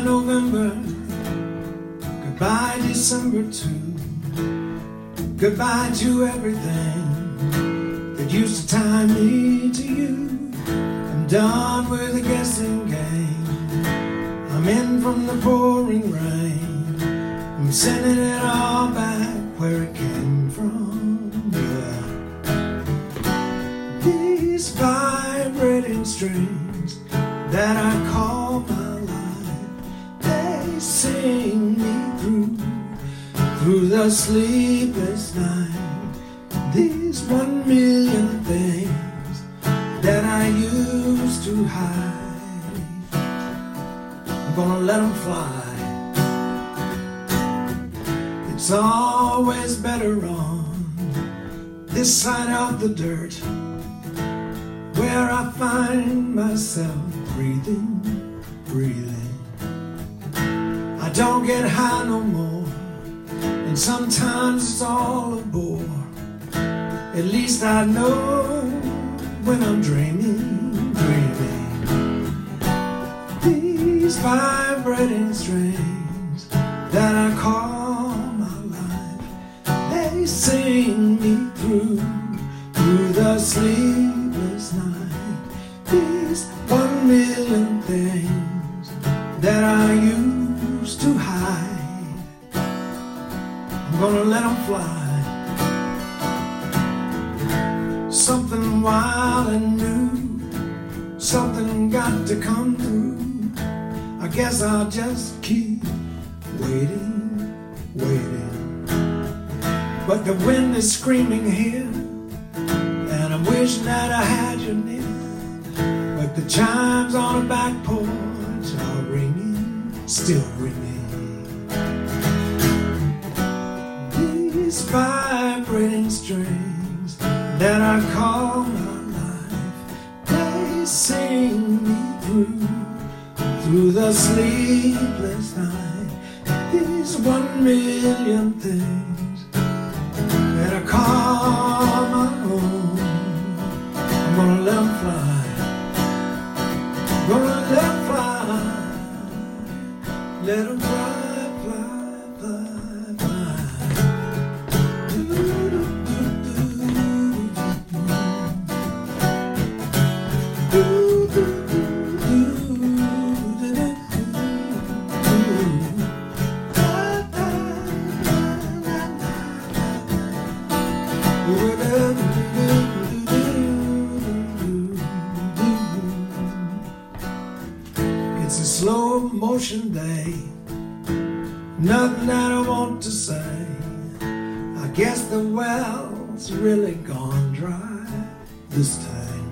November, goodbye December too. Goodbye to everything that used to tie me to you. I'm done with the guessing game. I'm in from the pouring rain. I'm sending it all back where it came from. Yeah. These vibrating strings that I call my life, they sing me through the sleepless night. These 1,000,000 things that I used to hide, I'm gonna let them fly. It's always better on this side of the dirt, where I find myself breathing. I don't get high no more, and sometimes it's all a bore. At least I know when I'm dreaming. These vibrating strings that I call my life, they sing me through the sleepless night. These 1,000,000 things that I used to hide, I'm gonna let them fly. Something wild and new, something got to come through. I guess I'll just keep waiting. But the wind is screaming here, and I wish that I had you near. But the chimes on the back porch are ringing, still ringing. These vibrating strings that I call my life, they sing me through the sleepless night. These 1,000,000 things that I call my own, I'm gonna let them fly. Gonna let them fly. Let them fly, fly, fly, fly. It's a slow motion day, nothing that I want to say. I guess the well's really gone dry this time.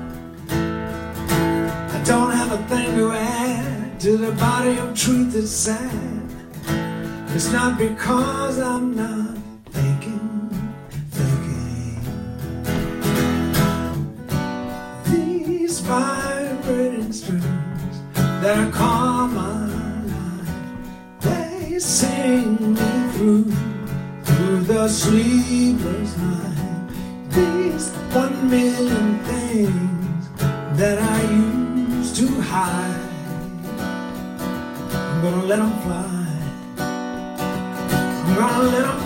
I don't have a thing to add to the body of truth that's sad. It's not because I'm not thinking. These vibrating strings that I call my life, they sing me through the sleepless night. These 1,000,000 things that I used to hide, I'm gonna let them fly. I'm gonna let them